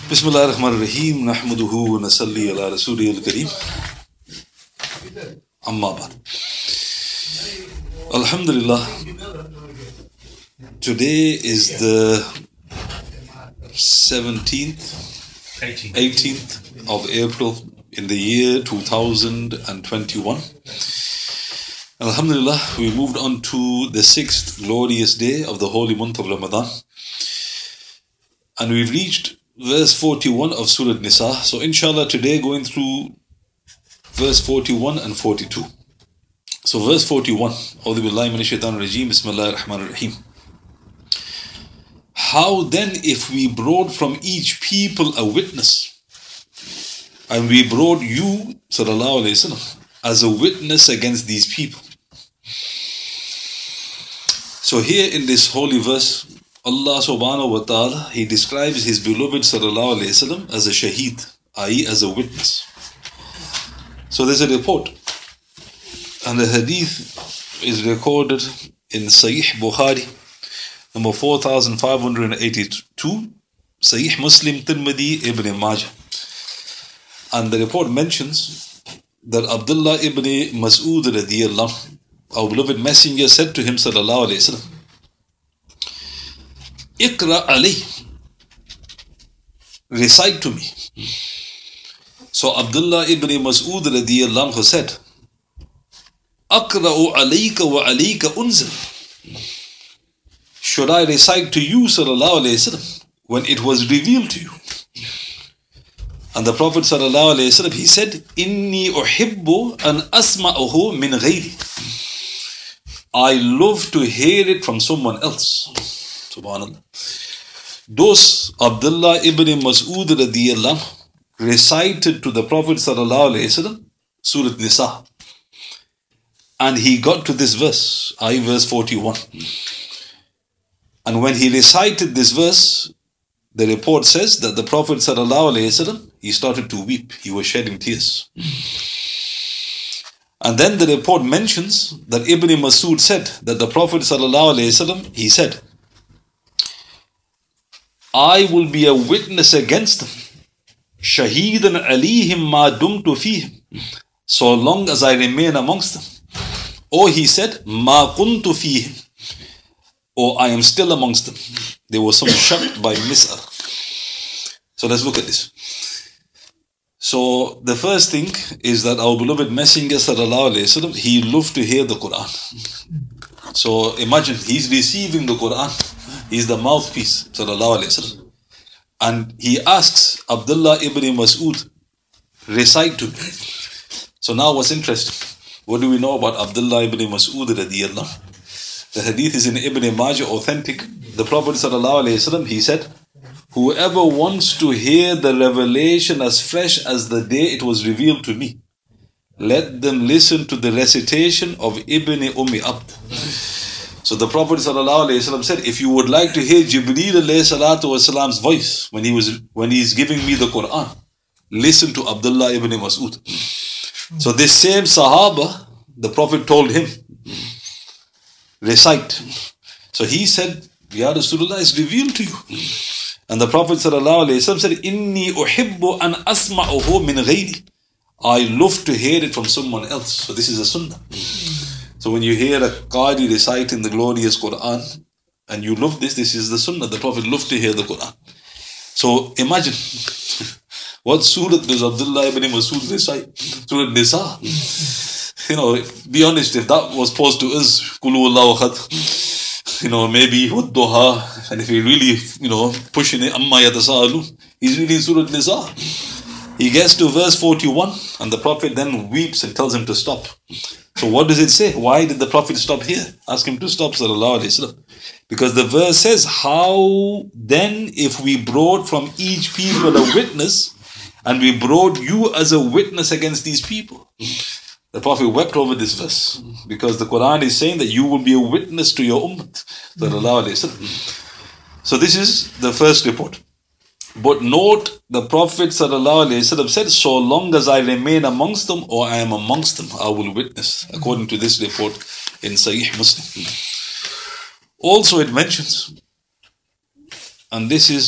Bismillah ar-Rahman ar-Rahim. Nahmaduhu wa nasalli ala Rasulih al-Kareem. Amma ba'd. Alhamdulillah. Today is the 18th of April in the year 2021. Alhamdulillah, we moved on to the 6th glorious day of the holy month of Ramadan. And we've reached verse 41 of Surah Nisa. So inshallah today going through verse 41 and 42. So verse 41. A'udhu billahi minash shaitanir rajeem. Bismillahir rahmanir rahim. How then if we brought from each people a witness, and we brought you, sallallahu alayhi wasallam, as a witness against these people. So here in this holy verse, Allah subhanahu wa ta'ala, He describes His beloved sallallahu alayhi wasallam as a shaheed, i.e. as a witness. So there's a report, and the hadith is recorded in Sahih Bukhari, number 4582, Sahih Muslim, Tirmidhi, Ibn Majah. And the report mentions that Abdullah ibn Mas'ud radiyallahu anhu, our beloved messenger, said to him sallallahu alayhi wasallam, Iqra alayh, recite to me. So Abdullah ibn Mas'ud radiyallahu anhu said, Aqra'u alayka wa alayka unzil. Should I recite to you sallallahu alayhi wasallam when it was revealed to you? And the Prophet sallallahu alayhi wasallam, he said, Inni uhibbu an asma'uhu min ghayri. I love to hear it from someone else. Subhanallah. Thus, Abdullah ibn Mas'ud radiyallahu anhu recited to the Prophet sallallahu alayhi wasallam Surah Nisa. And he got to this verse, verse 41. And when he recited this verse, the report says that the Prophet sallallahu alayhi wasallam, he started to weep. He was shedding tears. And then the report mentions that Ibn Mas'ud said that the Prophet sallallahu alayhi wasallam, he said, I will be a witness against them, shaheedan alayhim ma dumtu fihim, so long as I remain amongst them. Or he said, ma kuntu fihim, or I am still amongst them. There was some shak by mis'ar. So let's look at this. So the first thing is that our beloved messenger sallallahu alayhi wasallam, he loved to hear the Quran. So imagine, he's receiving the Quran. He's the mouthpiece, sallallahu alayhi wasallam. And he asks Abdullah ibn Mas'ud, recite to me. So now what's interesting? What do we know about Abdullah ibn Mas'ud radiyallahu anhu? The hadith is in Ibn Majah, authentic. The Prophet sallallahu alayhi wasallam, he said, whoever wants to hear the revelation as fresh as the day it was revealed to me, let them listen to the recitation of Ibn Abd. So the Prophet ﷺ said, if you would like to hear Jibreel ﷺ's voice when he's giving me the Quran, listen to Abdullah ibn Mas'ud. So this same Sahaba, the Prophet told him, recite. So he said, Ya Rasulullah, it's revealed to you. And the Prophet ﷺ said, Inni uhibbu an asma'uhu min ghayri. I love to hear it from someone else. So this is a sunnah. So when you hear a Qadi reciting the glorious Quran, and you love this is the sunnah. The Prophet loved to hear the Quran. So imagine, what surah does Abdullah ibn Mas'ud recite? Surah Nisa. Be honest, if that was posed to us, Qulu Allahu Ahad, maybe what duha, and if he really, pushing it, amma yatasa'alun, he's reading Surah Nisa. He gets to verse 41, and the Prophet then weeps and tells him to stop. So what does it say? Why did the Prophet stop here? Ask him to stop, sallallahu alayhi wasallam. Because the verse says, how then if we brought from each people a witness, and we brought you as a witness against these people? The Prophet wept over this verse, because the Quran is saying that you will be a witness to your ummah, sallallahu alayhi wasallam. So this is the first report. But note, the Prophet ﷺ said, so long as I remain amongst them, or I am amongst them, I will witness, according to this report in Sahih Muslim. Also it mentions, and this is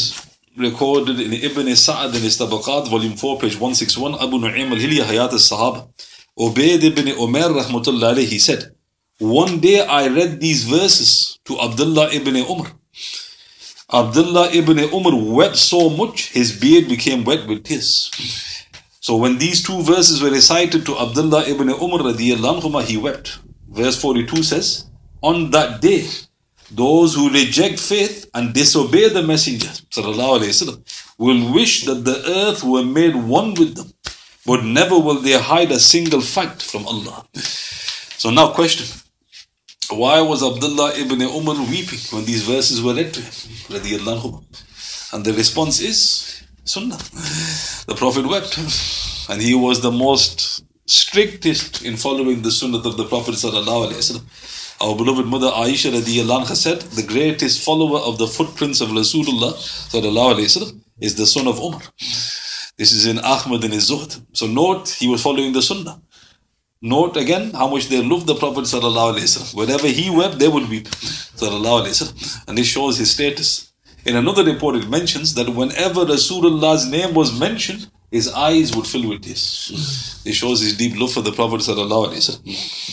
recorded in Ibn Sa'ad in his Tabaqat, volume 4, page 161, Abu Nu'aym al-Hilya, Hayat al-Sahaba. Ubayd ibn Umar rahmatullah alayhi, he said, one day I read these verses to Abdullah ibn Umar. Abdullah ibn Umar wept so much, his beard became wet with tears. So when these two verses were recited to Abdullah ibn Umar radiyallahu anhu, he wept. Verse 42 says, on that day, those who reject faith and disobey the Messenger sallallahu alayhi wasallam will wish that the earth were made one with them, but never will they hide a single fact from Allah. So now question, why was Abdullah ibn Umar weeping when these verses were read to him radiyallahu anhu? And the response is Sunnah. The Prophet wept, and he was the most strictest in following the Sunnah of the Prophet sallallahu alayhi wasallam. Our beloved mother Aisha radiyallahu anha said, the greatest follower of the footprints of Rasulullah sallallahu alayhi wasallam is the son of Umar. This is in Ahmad in his Zuhd. So note, he was following the Sunnah. Note again how much they loved the Prophet sallallahu alayhi wasallam. Whenever he wept, they would weep sallallahu alayhi wasallam. And this shows his status. In another report, it mentions that whenever Rasulullah's name was mentioned, his eyes would fill with tears. It shows his deep love for the Prophet sallallahu alayhi wasallam.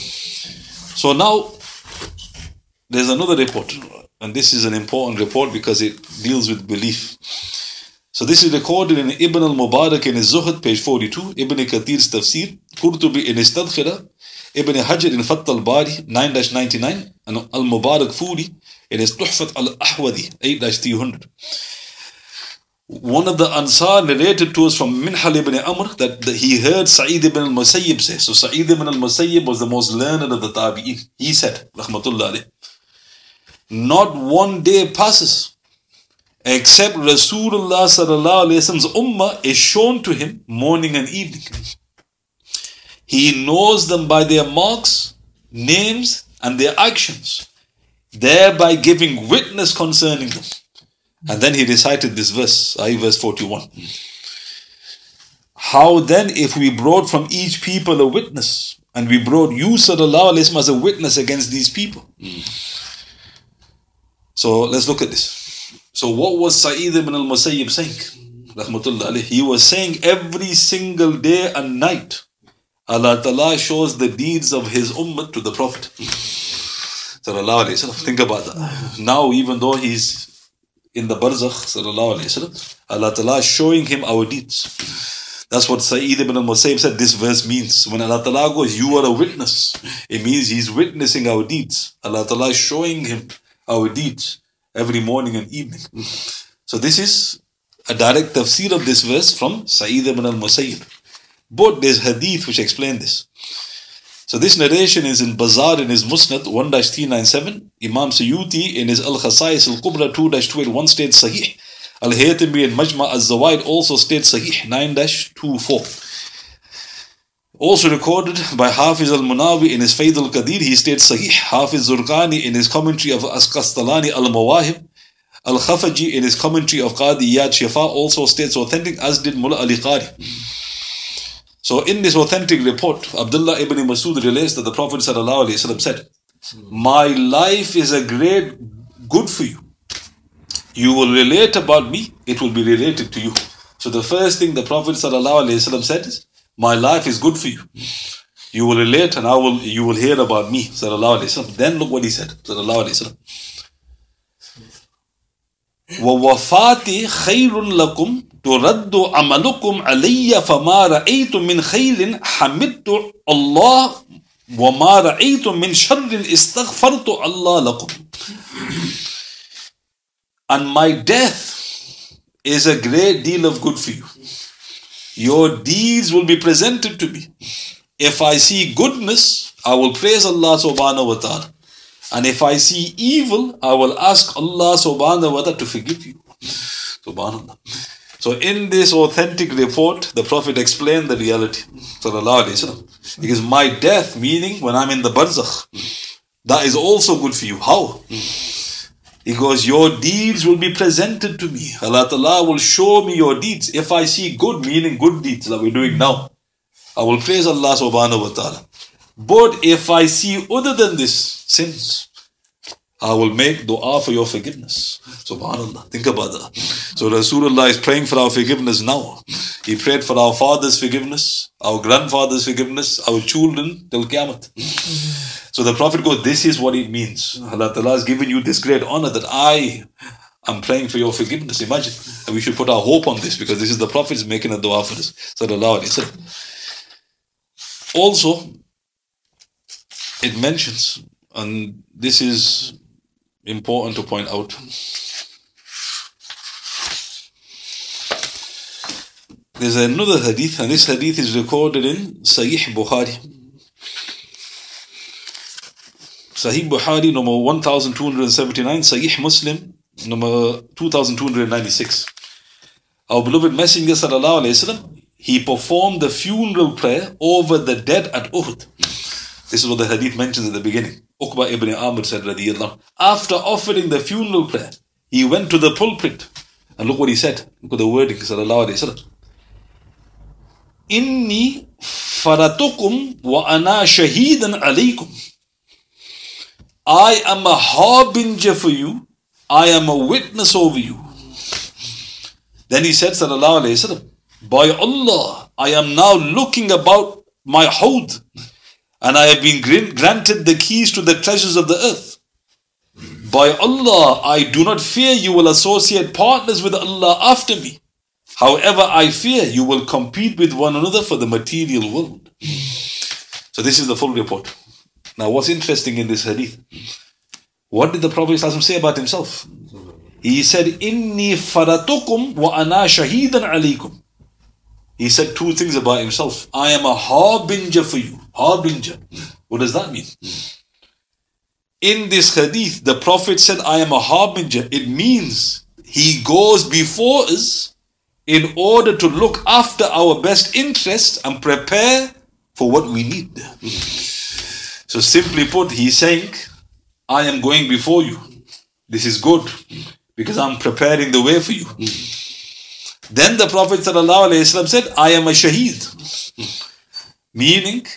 So now, there's another report, and this is an important report because it deals with belief. So this is recorded in Ibn al-Mubarak in his Zuhd, page 42, Ibn Kathir's Tafsir, Qurtubi in his Tadkhira, Ibn Hajar in Fath al-Bari, 9-99, and al-Mubarak Furi in his Tuhfat al-Ahwadi, 8-300. One of the Ansar narrated to us from Minhal ibn Amr that he heard Sa'id ibn al-Musayyib say. So Sa'id ibn al-Musayyib was the most learned of the Tabi'in. He said, Rahmatullah alayh, not one day passes except Rasulullah sallallahu alayhi wasallam's ummah is shown to him morning and evening. He knows them by their marks, names, and their actions, thereby giving witness concerning them. And then he recited this verse, verse 41. How then if we brought from each people a witness, and we brought you sallallahu alayhi wasallam as a witness against these people? So let's look at this. So what was Sa'id ibn al-Musayyib saying? Rahmatullah alayhi. He was saying every single day and night, Allah Ta'ala shows the deeds of his ummah to the Prophet. Sallallahu alayhi wasallam. Think about that. Now even though he's in the barzakh, sallallahu alayhi wasallam, Allah Ta'ala is showing him our deeds. That's what Sa'id ibn al-Musayyib said this verse means. When Allah Ta'ala goes, you are a witness, it means he's witnessing our deeds. Allah Ta'ala is showing him our deeds every morning and evening. So this is a direct tafsir of this verse from Sa'id ibn al-Musayyib. But there's hadith which explain this. So this narration is in Bazar in his Musnad 1-397. Imam Suyuti in his Al-Khasais Al-Kubra 2-281 states Sahih. Al-Haytami in Majma' Al-Zawaid also states Sahih 9-24. Also recorded by Hafiz al-Munawi in his Fayd al-Qadir, he states Sahih. Hafiz Zurqani in his commentary of As-Qastalani al-Mawahib. Al-Khafaji in his commentary of Qadi Iyad Shifa also states authentic, as did Mullah Ali Qari. So in this authentic report, Abdullah ibn Masud relates that the Prophet ﷺ said, my life is a great good for you. You will relate about me, it will be related to you. So the first thing the Prophet ﷺ said is, my life is good for you. You will relate and you will hear about me. Then look what he said. وَوَفَاتِ خَيْرٌ لَكُمْ تُرَدُّ عَمَلُكُمْ عَلَيَّ فَمَا رَأَيْتُ مِنْ خَيْرٍ حَمِدْتُ اللَّهِ وَمَا رَأَيْتُ مِنْ شَرٍّ اسْتَغْفَرْتُ اللَّهَ لَكُمْ. And my death is a great deal of good for you. Your deeds will be presented to me. If I see goodness, I will praise Allah subhanahu wa ta'ala. And if I see evil, I will ask Allah subhanahu wa ta'ala to forgive you. Subhanallah. So in this authentic report, the Prophet explained the reality. Because my death, meaning when I'm in the barzakh, that is also good for you. How? Because your deeds will be presented to me. Allah Ta'ala will show me your deeds. If I see good, meaning good deeds that we're doing now, I will praise Allah subhanahu wa ta'ala. But if I see other than this, sins, I will make dua for your forgiveness. Subhanallah. Think about that. So Rasulullah is praying for our forgiveness now. He prayed for our father's forgiveness, our grandfather's forgiveness, our children till Qiyamah. So the Prophet goes, this is what it means. Allah Ta'ala has given you this great honor that I am praying for your forgiveness. Imagine. And we should put our hope on this because this is the Prophet's making a dua for us. Sallallahu Alaihi Wasallam. Also, it mentions, and this is important to point out, there's another hadith, and this hadith is recorded in Sahih Bukhari. Sahih Bukhari number 1279, Sahih Muslim number 2296. Our beloved Messenger sallallahu alaihi wasallam, he performed the funeral prayer over the dead at Uhud. This is what the hadith mentions at the beginning. Uqba ibn Amr said, radiyallahu, after offering the funeral prayer, he went to the pulpit. And look what he said. Look at the wording, sallallahu alayhi wa sallam. Inni faratukum wa ana shaheedan alaykum. I am a harbinger for you. I am a witness over you. Then he said, sallallahu alayhi wa sallam, by Allah, I am now looking about my hawd, and I have been granted the keys to the treasures of the earth. By Allah, I do not fear you will associate partners with Allah after me. However, I fear you will compete with one another for the material world. So this is the full report. Now what's interesting in this hadith? What did the Prophet ﷺ say about himself? He said, Inni faratukum wa ana shaheedan alaykum. He said two things about himself. I am a harbinger for you. Harbinger. What does that mean? In this hadith, the Prophet said, I am a harbinger. It means he goes before us in order to look after our best interests and prepare for what we need. So simply put, he's saying, I am going before you. This is good because I'm preparing the way for you. Then the Prophet ﷺ said, I am a shaheed. Meaning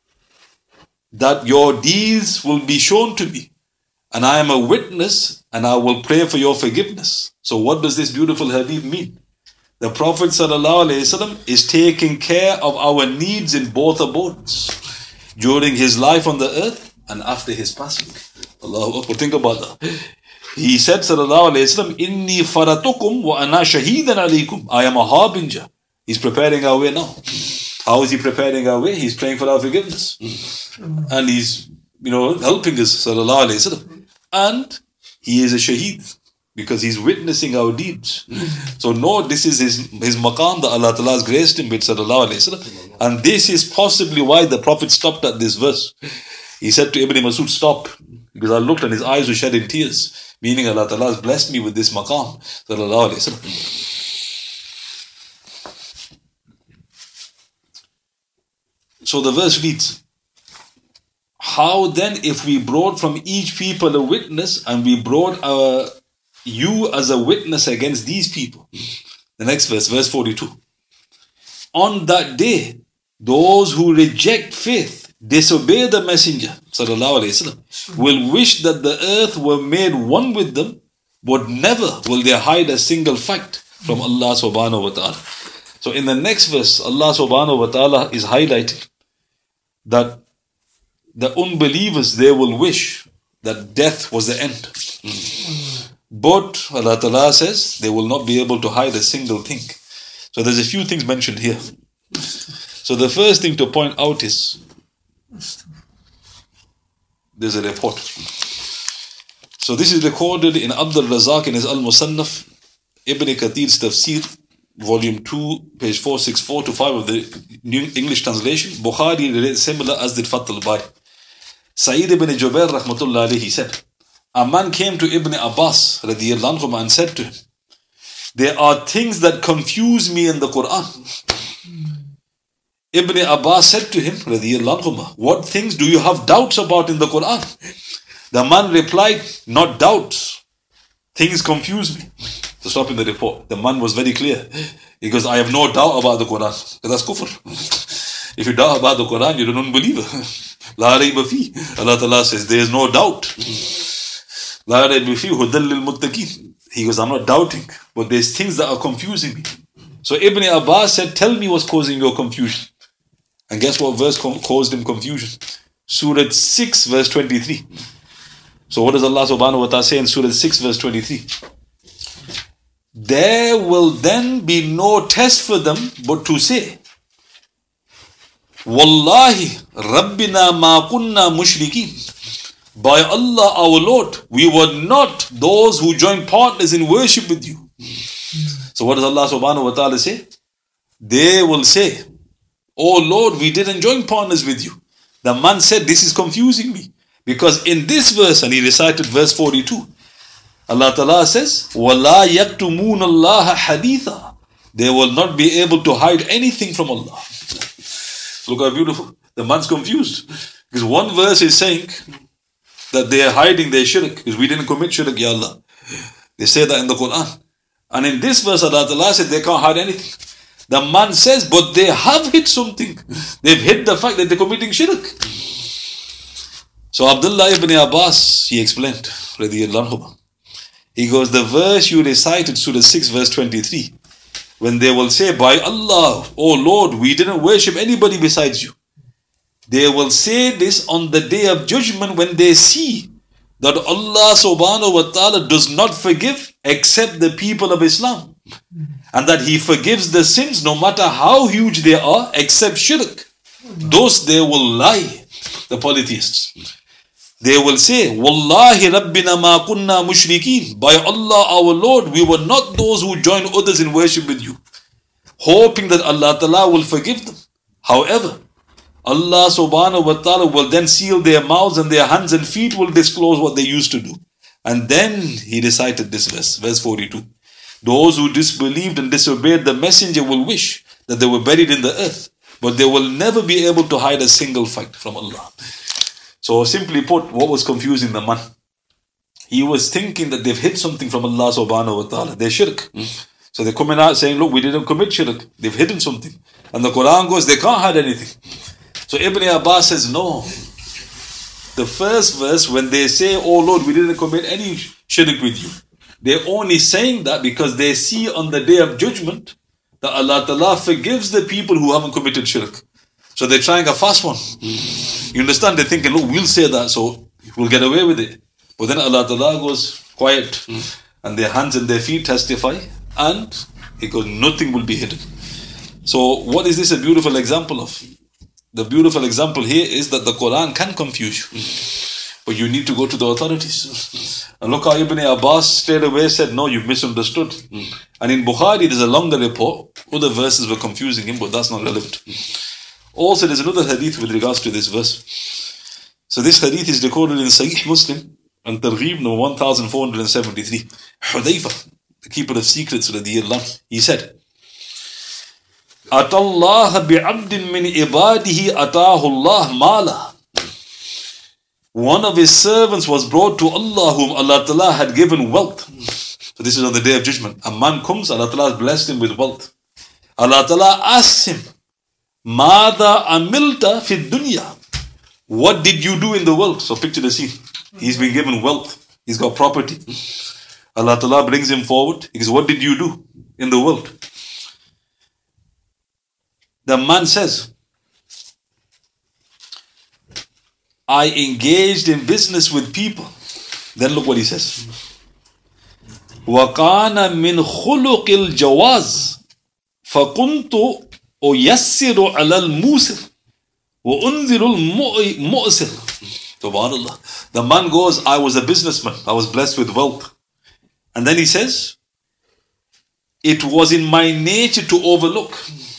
that your deeds will be shown to me. And I am a witness and I will pray for your forgiveness. So what does this beautiful hadith mean? The Prophet ﷺ is taking care of our needs in both abodes. During his life on the earth and after his passing. Allahu Akbar. Think about that. He said, sallallahu alayhi wa sallam, Inni faratukum wa ana shaheedan alaykum. I am a harbinger. He's preparing our way now. How is he preparing our way? He's praying for our forgiveness. And he's, helping us, sallallahu alayhi wa sallam. And he is a shaheed because he's witnessing our deeds. So no, this is his maqam that Allah Ta'ala has graced him with, sallallahu alayhi wa sallam. And this is possibly why the Prophet stopped at this verse. He said to Ibn Masud, stop. Because I looked and his eyes were shedding tears. Meaning Allah Ta'ala has blessed me with this maqam. Sallallahu alayhi wa sallam. So the verse reads, how then if we brought from each people a witness and we brought you as a witness against these people? The next verse, verse 42. On that day, those who reject faith, disobey the messenger, sallallahu alayhi wa sallam, will wish that the earth were made one with them, but never will they hide a single fact from Allah subhanahu wa ta'ala. So in the next verse, Allah subhanahu wa ta'ala is highlighting that the unbelievers, they will wish that death was the end. But Allah Ta'ala says they will not be able to hide a single thing. So there's a few things mentioned here. So the first thing to point out is, there's a report. So this is recorded in Abdul Razak in his Al-Musannaf, Ibn Kathir's Tafsir, volume 2, page 464 to 5 of the New English translation. Bukhari relates similar as did Fath al-Bari. Sa'id ibn Jubair rahmatullah alayhi said, a man came to Ibn Abbas radiyallahu anhu and said to him, there are things that confuse me in the Quran. Ibn Abbas said to him, radiyallahu anhu, what things do you have doubts about in the Quran? The man replied, not doubts. Things confuse me. So stop in the report. The man was very clear. He goes, I have no doubt about the Quran. Because that's kufr. If you doubt about the Quran, you're an unbeliever. La rayba fi. Allah Ta'ala says, there is no doubt. La rayba fihi hudan lil muttaqin. He goes, I'm not doubting, but there's things that are confusing me. So Ibn Abbas said, tell me what's causing your confusion. And guess what verse caused him confusion? Surah 6 verse 23. So what does Allah subhanahu wa ta'ala say in Surah 6 verse 23? There will then be no test for them but to say, Wallahi Rabbina ma kunna mushrikeen. By Allah our Lord, we were not those who joined partners in worship with you. So what does Allah subhanahu wa ta'ala say? They will say, Oh Lord, we didn't join partners with you. The man said, this is confusing me. Because in this verse, and he recited verse 42, Allah Ta'ala says, وَلَا يَكْتُمُونَ اللَّهَ حَدِيثًا. They will not be able to hide anything from Allah. Look how beautiful. The man's confused. Because one verse is saying that they are hiding their shirk, because we didn't commit shirk, Ya Allah. They say that in the Quran. And in this verse, Allah Ta'ala said they can't hide anything. The man says, but they have hid something. They've hid the fact that they're committing shirk. So Abdullah ibn Abbas, he explained, radiyallahu anhu. He goes, the verse you recited, Surah 6 verse 23, when they will say, by Allah, oh Lord, we didn't worship anybody besides you. They will say this on the day of judgment when they see that Allah subhanahu wa ta'ala does not forgive except the people of Islam. And that He forgives the sins no matter how huge they are except shirk. Those they will lie, the polytheists. They will say, Wallahi Rabbina ma kunna mushrikeen. By Allah our Lord, we were not those who join others in worship with you. Hoping that Allah Ta'ala will forgive them. However, Allah subhanahu wa ta'ala will then seal their mouths and their hands and feet will disclose what they used to do. And then he recited this verse, verse 42. Those who disbelieved and disobeyed the messenger will wish that they were buried in the earth, but they will never be able to hide a single fact from Allah. So simply put, what was confusing the man? He was thinking that they've hid something from Allah subhanahu wa ta'ala, their shirk. So they're coming out saying, look, we didn't commit shirk, they've hidden something. And the Quran goes, they can't hide anything. So Ibn Abbas says, no. The first verse, when they say, oh Lord, we didn't commit any shirk with you, they're only saying that because they see on the day of judgment that Allah Ta'ala forgives the people who haven't committed shirk. So they're trying a fast one. You understand? They're thinking, look, we'll say that, so we'll get away with it. But then Allah Ta'ala goes quiet, and their hands and their feet testify, and He goes, nothing will be hidden. So what is this a beautiful example of? The beautiful example here is that the Quran can confuse you, but you need to go to the authorities. And look how Ibn Abbas straight away said, no, you've misunderstood. And in Bukhari, there's a longer report. Other verses were confusing him, but that's not relevant. Also, there's another hadith with regards to this verse. So this hadith is recorded in Sahih Muslim and Targhib number 1473. Hudayfa, the keeper of secrets, he said, Atallaha bi'abdin min ibadihi atahu Allah mala. One of his servants was brought to Allah whom Allah Ta'ala had given wealth. So this is on the day of judgment. A man comes, Allah Ta'ala has blessed him with wealth. Allah Ta'ala asks him, Mada amilta fi dunya. What did you do in the world? So picture the scene. He's been given wealth. He's got property. Allah Ta'ala brings him forward. He goes, what did you do in the world? The man says, I engaged in business with people. Then look what he says. وَقَانَ مِنْ خُلُقِ الْجَوَازِ فَكُنْتُ أُيَسِّرُ عَلَى الْمُوسِرِ وَأُنذِرُ الْمُؤْسِرِ. SubhanAllah. The man goes, I was a businessman. I was blessed with wealth. And then he says, it was in my nature to overlook.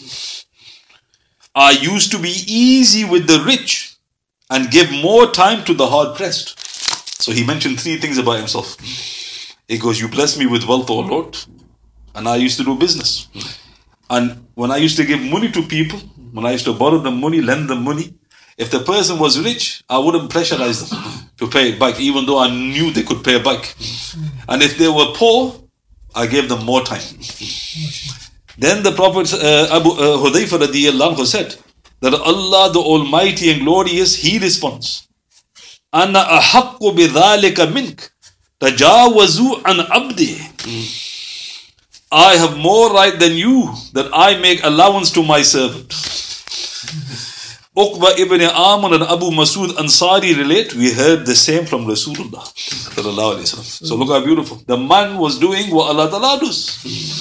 I used to be easy with the rich and give more time to the hard-pressed. So he mentioned three things about himself. He goes, you bless me with wealth, O Lord, and I used to do business. And when I used to give money to people, when I used to borrow them money, lend them money, if the person was rich, I wouldn't pressurize them to pay it back, even though I knew they could pay back. And if they were poor, I gave them more time. Then the Prophet Abu Hudayfa radiyallahu anhu said that Allah the Almighty and Glorious, He responds, Ana ahaqqu bidhalika mink. Tajawazu an abdi. I have more right than you that I make allowance to my servant. Uqba ibn Amr and Abu Masud Ansari relate, we heard the same from Rasulullah. So look how beautiful. The man was doing what Allah Ta'ala does.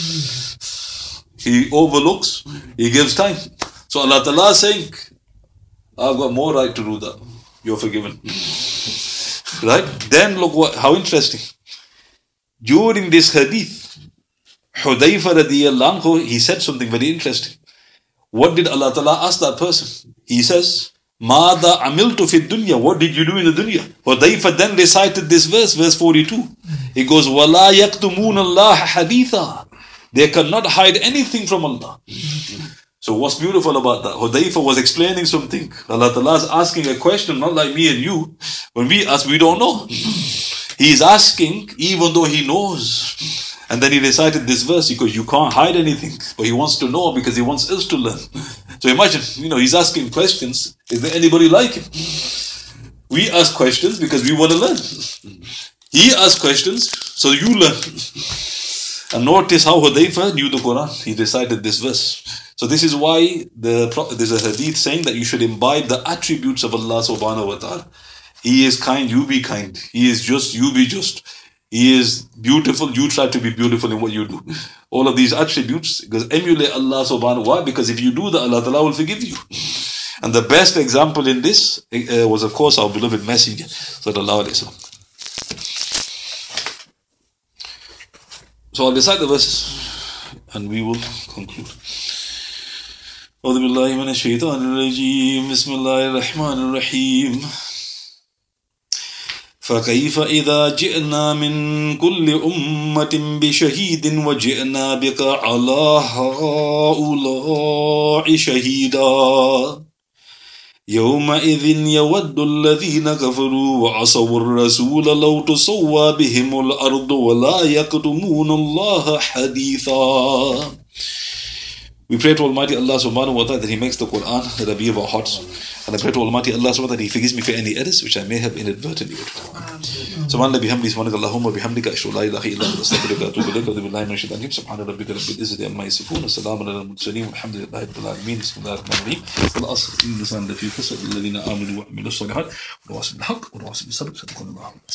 He overlooks, he gives time. So Allah Ta'ala is saying, I've got more right to do that. You're forgiven. Right? Then look how interesting. During this hadith, Hudayfa radiyallahu anhu, he said something very interesting. What did Allah Ta'ala ask that person? He says, Mada amiltu fi dunya. What did you do in the dunya? Hudayfa then recited this verse 42. He goes, Wala yaktumun Allah haditha. They cannot hide anything from Allah. So what's beautiful about that? Hudayfa was explaining something. Allah Ta'ala is asking a question, not like me and you. When we ask, we don't know. He is asking, even though he knows. And then he recited this verse because you can't hide anything. But he wants to know because he wants us to learn. So imagine, he's asking questions. Is there anybody like him? We ask questions because we want to learn. He asks questions so you learn. And notice how Hudayfa knew the Quran. He recited this verse. So this is why there's a hadith saying that you should imbibe the attributes of Allah subhanahu wa ta'ala. He is kind, you be kind. He is just, you be just. He is beautiful, you try to be beautiful in what you do. All of these attributes, because emulate Allah subhanahu wa ta'ala, because if you do that, Allah ta'ala will forgive you. And the best example in this was, of course, our beloved Messenger, sallallahu alayhi wa sallam. So I'll recite the verses and we will conclude. أعوذ بالله من الشيطان الرجيم بسم الله الرحمن الرحيم فكيف إذا جئنا من كل أمة بشهيد وجئنا بك على هؤلاء شهيدا يومئذ يود الذين كفروا وعصوا الرسول لو تسوى بهم الأرض ولا يكتمون الله حديثا. We pray to Almighty Allah subhanahu wa ta'ala that He makes the Quran the Rabi of our hearts. And I pray to Almighty Allah subhanahu wa ta'ala that He forgives me for any errors which I may have inadvertently uttered. Subhanallah bihamdi, subhanaka Allahumma bihamdika, ashhadu an la ilaha illa anta astaghfiruka wa atubu ilayk. A'udhu billahi minash shaitanir rajim. Subhana rabbika rabbil izzati amma yasifun. Salamun alal mursalin. Walhamdulillahi rabbil alamin. Bismillahir rahmanir rahim. Wal 'asr innal insana lafi khusr illa alladhina amanu wa 'amilus solihat wa tawassaw bil haqq wa tawassaw bis sabr.